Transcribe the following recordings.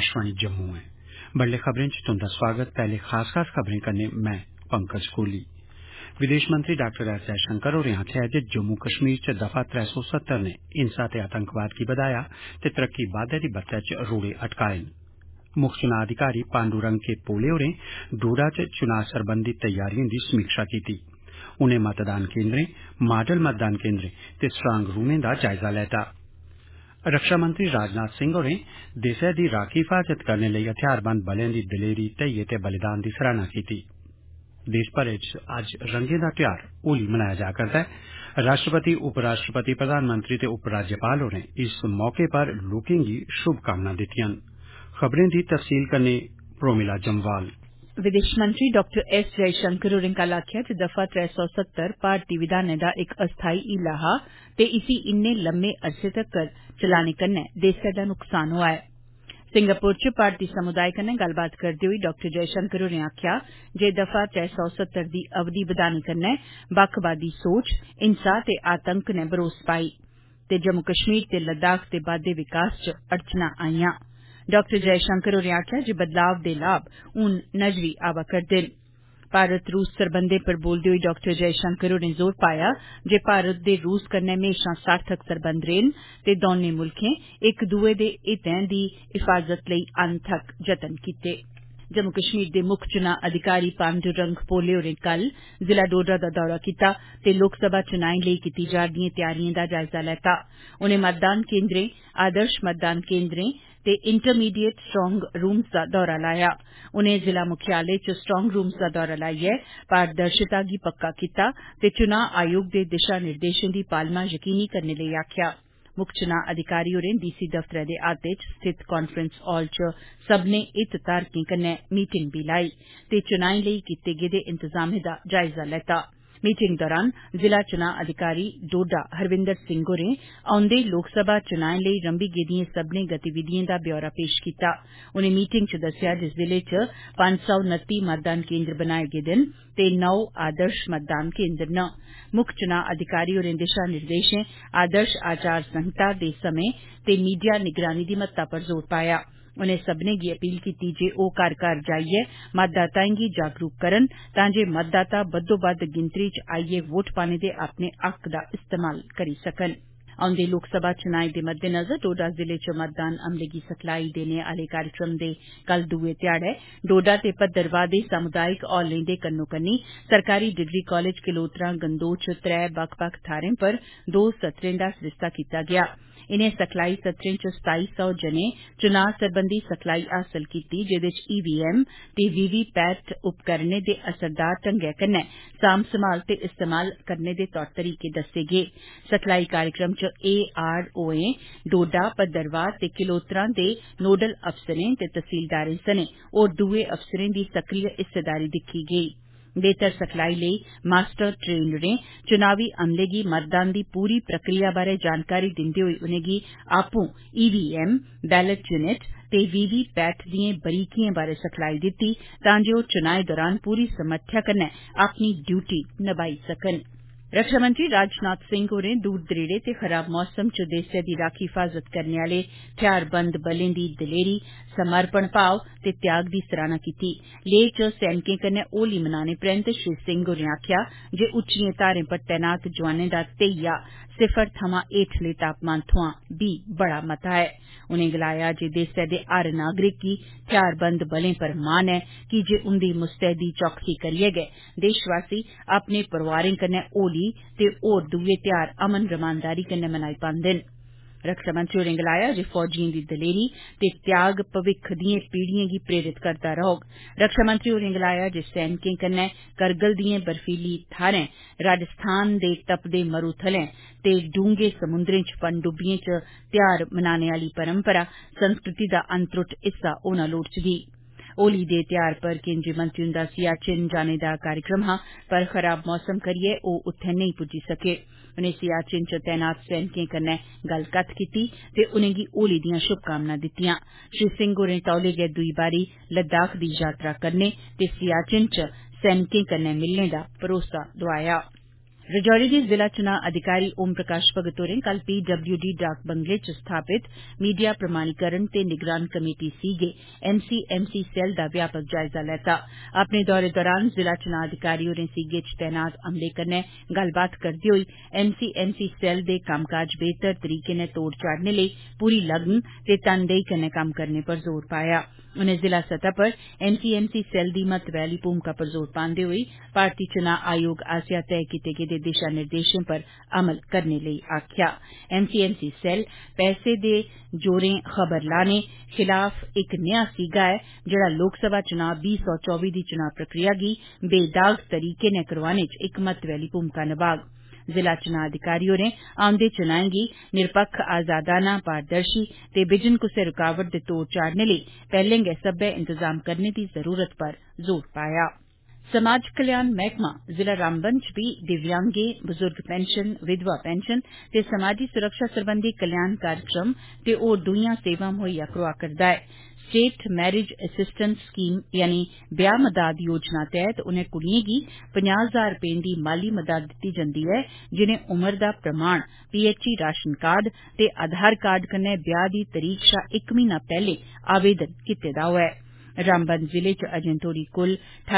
आकाशवाणी जम्मू है। बड़ले खबरें च तुंदा स्वागत। पहले खास खबरें कन्नै मैं पंकज कोहली। विदेश मंत्री डॉक्टर एस जयशंकर होरें आखेआ जे जम्मू कश्मीर च दफा 370 ने हिंसा ते आतंकवाद गी बधाया ते तरक्की बाद्दे दी बत्तै च रोड़े अटकाए न। मुक्ख चुनां अधिकारी पांडुरंग के पोले होरें डोडा च चुनां सरबंधी तैयारिएं दी समीक्षा कीती। उनें मतदान केन्द्रें, मॉडल मतदान केन्द्रें ते स्ट्रांग रूमें दा जायजा लैता। रक्षा मंत्री राजनाथ सिंह होरें देसै दी राखी हिफाजत करने लेई हथियारबंद बलें दी दलेरी, धैर्य ते बलिदान दी सराहना कीती। देश भरै च अज्ज रंगें दा त्योहार होली मनाया जा करदा ऐ। राष्ट्रपति, उपराष्ट्रपति, प्रधानमंत्री ते उपराज्यपाल होरें इस मौके पर लोकें गी शुभकामनां दित्तियां न। खबरें दी तफसील कन्नै प्रोमिला जम्वाल। विदेश मंत्री डॉक्टर एस जयशंकर होरें कल आखेआ जे दफा 370 भारतीय विधानै दा इक अस्थाई हीला हा ते इसी इन्ने लम्मे अरसे तक्कर चलाने कन्नै देसै दा नुकसान होआ ऐ। सिंगापुर च भारतीय समुदाय कन्नै गल्लबात करदे होई डॉक्टर जयशंकर होरें आखेआ जे दफा 370 दी अवधि बधाने कन्नै बक्खवादी सोच, हिंसा ते आतंक नै बरोस पाई ते जम्मू कश्मीर ते लद्दाख दे बाद्दे विकास च अड़चनां आईयां। डॉक्टर जयशंकर होरें आखेआ जे बदलाव दे लाभ हून नजरी आवा करदे न। भारत रूस सरबंधें पर बोलदे होई डॉक्टर जयशंकर होरें जोर पाया जे भारत दे रूस कन्नै म्हेशां सार्थक सरबंध रेह् न ते दौनें मुल्खें इक दुए दे हितें दी हिफाजत लेई अनथक जतन कीते। जम्मू कश्मीर दे मुक्ख चुनां अधिकारी पांडुरंग पोले होरें कल जिला डोडा दा दौरा कीता ते लोकसभा चुनाएं लेई कीती जा'रदिएं तैयारिएं दा जायजा लैता। उनें मतदान केन्द्रें, आदर्श मतदान केन्द्रें ते इंटरमीडिएट स्ट्रांग रूम्स दा दौरा लाया। उनें जिला मुख्यालय च स्ट्रांग रूम्स दा दौरा लाइयै पारदर्शिता गी पक्का कीता ते चुनां आयोग दे दिशा निर्देशें दी पालमा यकीनी करने लेई आखेआ। मुक्ख चुनां अधिकारी होरें डीसी दफ्तरै दे अहाते च स्थित कांफ्रेंस हाल च सब्बनें हितधारकें कन्नै मीटिंग बी लाई ते चुनाएं लेई कीते गेदे इंतजामें दा जायजा लैता। मीटिंग दौरान जिला चुनां अधिकारी डोडा हरविंदर सिंह होरें औंदे लोकसभा चुनाएं लेई रंभी गेदिएं सब्बनें गतिविधिएं दा ब्यौरा पेश कीता। उनें मीटिंग च दस्सेआ जे जिले च 529 मतदान केन्द्र बनाए गेदे न ते 9 आदर्श मतदान केन्द्र न। मुक्ख चुनां अधिकारी होरें दिशा निर्देशें, आदर्श आचार संहिता दे समें ते मीडिया निगरानी दी महत्ता पर जोर पाया। उनें सब्बनें गी अपील कीती जे ओह् घर घर जाइयै मतदाताएं गी जागरूक करन तां जे मतदाता बद्धोबद्ध गिनतरी च आइयै वोट पाने दे अपने हक दा इस्तेमाल करी सकन। औंदे लोकसभा चुनाएं दे मद्देनजर डोडा जिले च मतदान अमले गी सिखलाई देने आले कार्यक्रम दे कल दुए ध्याड़े डोडा ते भद्रवाह दे सामुदायिक हॉलें दे कन्नोकन्नी सरकारी डिग्री कालेज किलोतरा गंदोह च 3 बक्ख-बक्ख थाह्रें पर 2 सत्रें दा सरिस्ता कीता गेआ। इनें सिखलाई सत्रें च 2700 जने चुनां सरबंधी सिखलाई हासल कीती जेदे च ईवीएम ते वीवीपैट उपकरणें दे असरदार ढंगै कन्नै सांभ संभाल ते इस्तेमाल करने दे तौर तरीके दस्से गे। सिखलाई कार्यक्रम च AROएं डोडा, भद्रवाह ते किलोतरा दे नोडल अफसरें ते तहसीलदारें सने होर दुए अफसरें दी सक्रिय हिस्सेदारी दिक्खी गेई। बेहतर सिखलाई लेई मास्टर ट्रेनरें चुनावी अमले गी मतदान दी पूरी प्रक्रिया बारै जानकारी दिंदे होई उनेंगी आपूं ईवीएम, बैलेट यूनिट ते वीवीपैट दिएं बरीकिएं बारै सिखलाई दित्ती तां जे ओह् चुनाएं दौरान पूरी समर्थया कन्नै अपनी ड्यूटी नभाई सकन। रक्षा मंत्री राजनाथ सिंह होरें दूर दरेड़े ते खराब मौसम च देसै दी राखी हिफाजत करने आले हथियारबंद बलें दी दलेरी, समर्पण भाव ते त्याग दी सराहना कीती। लेह च सैनिकें कन्नै होली मनाने परैंत श्री सिंह होरें आखेआ जे उच्चिएं धारें पर तैनात जोआनें दा धैर्य सिफर थमां हेठले तापमान थमां बी बड़ा मता ऐ। उनें गलाया जे देसै दे हर नागरिक गी हथियारबंद बलें पर मान ऐ कीजे उंदी मुस्तैदी चौकसी करियै गै देशवासी अपने परोआरें कन्नै होली ते होर दुए ध्यार अमन रमानदारी कन्नै मनाई पांदे न। रक्षा मंत्री होरें गलाया जे फौजिएं दी दलेरी ते त्याग भविक्ख दिएं पीढ़िएं गी प्रेरित करदा रौह्ग। रक्षा मंत्री होरें गलाया जे सैनिकें कन्नै करगिल दिएं बर्फीली थाह्रें, राजस्थान दे तपदे मरूथलें ते डूंगे समुंदरें च पनडुब्बिएं च ध्यार मनाने आली परंपरा संस्कृति दा अनत्रुट हिस्सा होना लोड़चदी। होली दे ध्यार पर केंद्रीय मंत्री हुंदा सियाचिन जाने दा कार्यक्रम हा पर खराब मौसम करियै ओह् उत्थै नेईं पुज्जी सके। उनें सियाचिन च तैनात सैनिकें कन्नै गल्लकत्थ कीती ते उनेंगी होली दियां शुभकामनां दित्तियां। श्री सिंह होरें तौले गै दुई बारी लद्दाख दी यात्रा करने ते सियाचिन च सैनिकें कन्नै मिलने दा भरोसा दोआया। राजौरी दे जिला चुनां अधिकारी ओम प्रकाश भगत होरें कल PWD डाक बंगले च स्थापित मीडिया प्रमाणीकरण ते निगरान कमेटी सीगे MCMC सेल दा व्यापक जायजा लैता। अपने दौरे दौरान जिला चुनां अधिकारी होरें सीगे च तैनात अमले कन्नै गल्लबात करदे होई MCMC सेल दे कम्मकाज बेहतर तरीके नै तोड़ चाढ़ने लेई पूरी लगन ते तनदेही कन्नै कम्म करने पर जोर पाया। उनें जिला सतह पर MCMC सेल दी महत्वै आली भूमिका पर जोर पांदे होई भारतीय चुनां आयोग आसेआ तय कीते गेदे दिशा निर्देशें पर अमल करने लेई आखेआ। MCMC सेल पैसे दे जोरें खबर लाने खिलाफ इक नेहा सीगा ऐ जेड़ा लोकसभा चुनां 2024 दी चुनां प्रक्रिया गी बेदाग तरीके नै करोआने च इक महत्वै आली भूमिका निभाग। जिला चुनां अधिकारी होरें औंदे चुनाएं गी निरपक्ख आजादाना पारदर्शी ते बिजन कुसै रुकावट दे तोड़ चाढ़ने लेई पैहलें गै सब्बै इंतजाम करने दी जरूरत पर जोर पाया। समाज कल्याण मैहकमा जिला रामबन च बी दिव्यांगें बुजुर्ग पेंशन विधवा पेंशन ते समाजी सुरक्षा सरबंधी कल्याण कार्यक्रम ते होर दुईयां सेवां मुहैया करोआ करदा ऐ। स्टेट मैरिज असिस्टेंस स्कीम यानी ब्याह मदाद योजना तैहत उनें कुड़ियें गी 50,000 रपें दी माली मदाद दित्ती जंदी ऐ जिनें उमर दा प्रमाण PHE राशन कार्ड ते आधार कार्ड कन्नै ब्याह दी तरीक शा 1 म्हीना पैहले आवेदन कीते दा होऐ। रामबन जिले च अजें तोड़ी कुल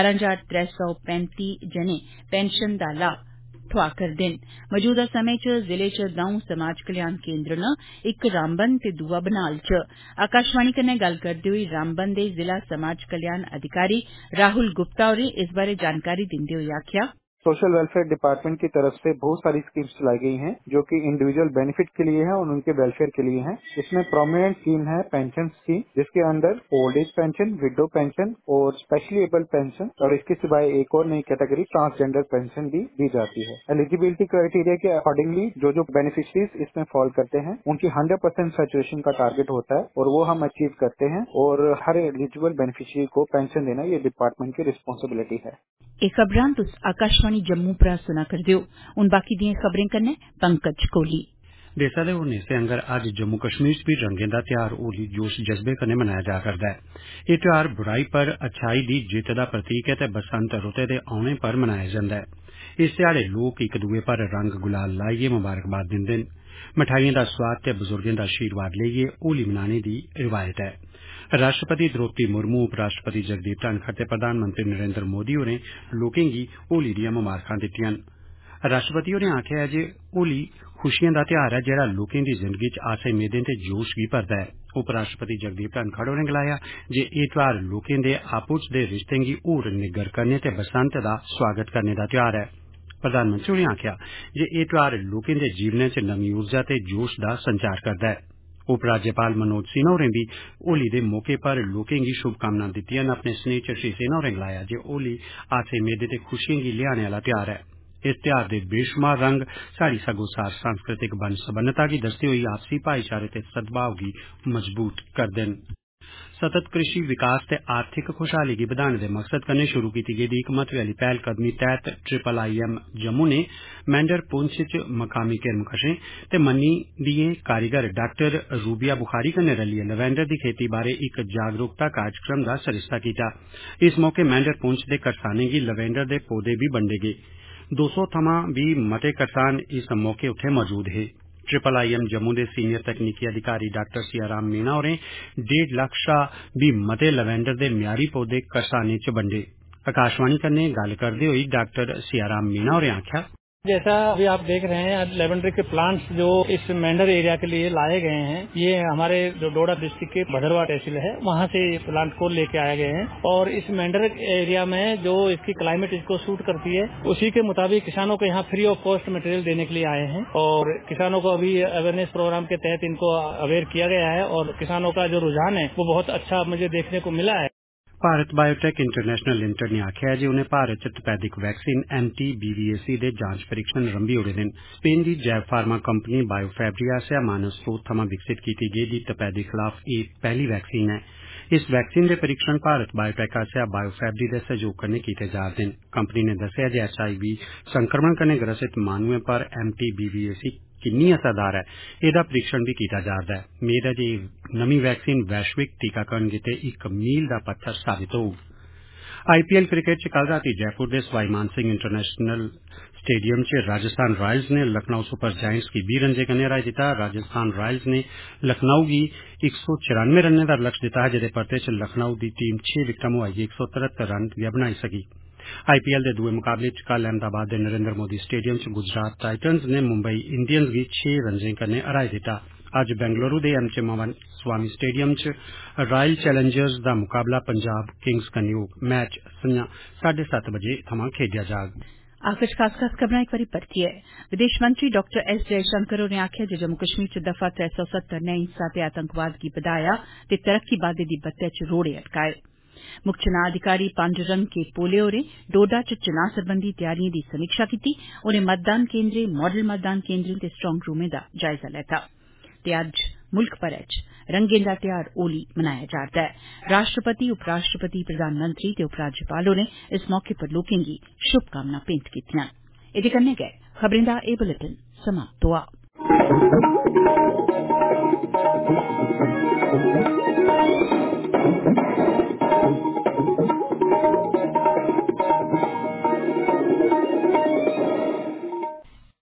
18,335 जने पेंशन दा लाह ठोआ करदे न। मौजूदा समें च जिले च द'ऊं समाज कल्याण केन्द्र न, इक रामबन ते दूआ बनाल च। आकाशवाणी कन्नै गल्ल करदे होई रामबन दे जिला समाज कल्याण अधिकारी राहुल गुप्ता होरें इस बारै जानकारी दिंदे होई आखेआ सोशल वेलफेयर डिपार्टमेंट की तरफ से बहुत सारी स्कीम्स चलाई गई हैं जो कि इंडिविजुअल बेनिफिट के लिए है और उनके वेलफेयर के लिए है। इसमें प्रोमिनेंट स्कीम है पेंशन स्कीम जिसके अंदर old age pension, widow pension और स्पेशली एबल पेंशन और इसके सिवाय एक और नई कैटेगरी ट्रांसजेंडर पेंशन भी दी जाती है। एलिजिबिलिटी क्राइटेरिया के अकॉर्डिंगली जो बेनिफिशरीज इसमें फॉल करते हैं उनकी 100% सैचुरेशन का टारगेट होता है और वो हम अचीव करते हैं और हर एलिजिबल बेनिफिशरी को पेंशन देना ये डिपार्टमेंट की रिस्पांसिबिलिटी है। एह खबरां तुस आकाशवाणी जम्मू परा सुना करदे हो। हुन बाकी दिएं खबरें कन्नै पंकज कोहली। देसै दे होरनें हिस्सें आंगर अज्ज जम्मू कश्मीर च भी रंगें दा ध्यार होली जोश जज्बे कन्नै मनाया जा करदा ऐ। एह ध्यार बुराई पर अच्छाई दी जित्त दा प्रतीक ऐ ते बसंत रुतै दे औने पर मनाया जंदा ऐ। इस ध्याड़े लोक इक दूए पर रंग गुलाल लाइयै मुबारकबाद दिंदे न। मठाइएं दा स्वाद ते बुजुर्गें दा आशीर्वाद लेइयै होली मनाने दी रिवायत ऐ। राष्ट्रपति द्रौपदी मुर्मू, उपराष्ट्रपति जगदीप धनखड़ ते प्रधानमंत्री नरेंद्र मोदी होरें लोकें गी होली दियां मुबारखां दित्तियां न। राष्ट्रपति होरें आखेआ जे होली खुशियें दा ध्यार ऐ जेहड़ा लोकें दी जिंदगी च आसें मेदें ते जोश गी भरदा ऐ। उपराष्ट्रपति जगदीप धनखड़ होरें गलाया जे एह ध्यार लोकें दे आपू च दे रिश्तें गी होर निग्गर करने ते बसंत दा स्वागत करने दा ध्यार ऐ। प्रधानमंत्री होरें आखेआ जे एह ध्यार लोकें दे जीवनै च नमीं ऊर्जा ते जोश दा संचार करदा ऐ। उपराज्यपाल मनोज सिन्हा होरें भी होली दे मौके पर लोकें गी शुभकामनां दित्तियां न। अपने स्नेह च श्री सिन्हा होरें गलाया जे होली आसें मेदें ते खुशियें गी लियाने आला ध्यार ऐ। इस ध्यार दे बेशुमार रंग साड़ी सगोसार सांस्कृतिक बन सबन्नता गी दसदे होई आपसी भाईचारे ते सद्भाव गी मजबूत करदे न। सतत कृषि विकास ते आर्थिक खुशहाली गी बधाने दे मकसद कन्नै शुरू कीती गेदी इक महत्वै आली पैह्लकदमी तैह्त IIIM जम्मू ने मैंडर पुंछ च मकामी किरमकशें ते मन्नी दिएं कारीगर डाक्टर रूबिया बुखारी कन्नै रलियै लवैंडर दी खेती बारै इक जागरूकता कार्यक्रम दा सरिस्ता कीता। इस मौके मैंडर पुंछ दे करसानें गी लवैंडर दे पौधे भी बंडे गे। 200 थमां भी मते करसान इस मौके उत्थे मौजूद हे। IIIM जम्मू दे सीनियर तकनीकी अधिकारी डाक्टर सियाराम मीणा होरें 1.5 लक्ख शा भी मते लवैंडर दे म्यारी पौधे करसानें च बंडे। आकाशवाणी कन्नै गल्ल करदे होई डाक्टर सियाराम मीणा होरें आखेआ जैसा अभी आप देख रहे हैं लेवेंडर के प्लांट्स जो इस मैंडर एरिया के लिए लाए गए हैं ये हमारे जो डोडा डिस्ट्रिक्ट के भदरवा तहसील है वहाँ से प्लांट को लेके आए गए हैं और इस मैंडर एरिया में जो इसकी क्लाइमेट इसको सूट करती है उसी के मुताबिक किसानों को यहाँ फ्री ऑफ कॉस्ट मटेरियल देने के लिए आए हैं और किसानों को अभी अवेयरनेस प्रोग्राम के तहत इनको अवेयर किया गया है और किसानों का जो रुझान है वो बहुत अच्छा मुझे देखने को मिला है। भारत बायोटेक इंटरनेशनल लिमिटेड ने आखेआ जे उन्हें भारत च तपैदिक वैक्सीन MT-BVAC दे जांच परीक्षण रंभी ओड़े दे न। स्पेन दी जैव फार्मा कंपनी बायोफैब्री आसेआ मानव स्रोत थमां विकसित कीती गेदी तपैदी खिलाफ एह पैहली वैक्सीन ऐ। इस वैक्सीन दे परीक्षण भारत बायोटेक आसेआ बायोफैब्री दे सहयोग कन्नै कीते जा'रदे न। कंपनी ने दस्सेआ जे HIV संक्रमण कन्नै ग्रसित माहनूएं पर MT-BVAC किन्नी असरदार ऐ एह्दा परीक्षण भी कीता जा'रदा ऐ। मेद ऐ जे नमीं वैक्सीन वैश्विक टीकाकरण गितै इक मील दा पत्थर साबित होग। IPL क्रिकेट च कल रातीं जयपुर दे सवाई मान सिंह इंटरनेशनल स्टेडियम च राजस्थान रॉयल्स ने लखनऊ सुपर जायंट्स गी 20 रन्ने कन्नै हराई दिता। राजस्थान रॉयल्स ने लखनऊ गी 194 रन्ने दा लक्ष्य दिता हा, जेदे परते च लखनऊ दी टीम 6 विकटां मुहाइयै 173 रन गै बनाई सकी। IPL दे दुए मुकाबले च कल अहमदाबाद दे नरेंद्र मोदी स्टेडियम च गुजरात टाइटन्स ने मुंबई इंडियंस गी 6 रन्ने कन्नै हराई दिता। अज्ज बेंगलुरु दे एम चिमावन स्वामी स्टेडियम च रॉयल चैलेंजर्स दा मुकाबला पंजाब किंग्स कन्नै होग। मैच संञा 7:30 बजे थमां खेडेआ जाग। आखिर खास खबरां एक बारी परतियै। विदेश मंत्री डॉक्टर एस जयशंकर होरें आखेआ जे जम्मू कश्मीर च दफा 370 ने हिंसा ते आतंकवाद गी बधाया ते तरक्की बाद्दे दी बत्तै च रोड़े अटकाए। मुक्ख चुनां अधिकारी पांडुरंग के पोले होरें डोडा च चुनां सरबंधी तैयारिएं दी समीक्षा कीती। उनें मतदान केन्द्रें, मॉडल मतदान केन्द्रें ते स्ट्रांग रूमें दा जायजा लैता। ते अज्ज मुल्ख भरै च रंगें दा ध्यार होली मनाया जा'रदा ऐ। राष्ट्रपति, उपराष्ट्रपति, प्रधानमंत्री ते उपराज्यपाल होरें इस मौके पर लोकें गी शुभकामनां भेंट कीतियां। एदे कन्नै गै खबरें दा एह बुलेटिन समाप्त होआ।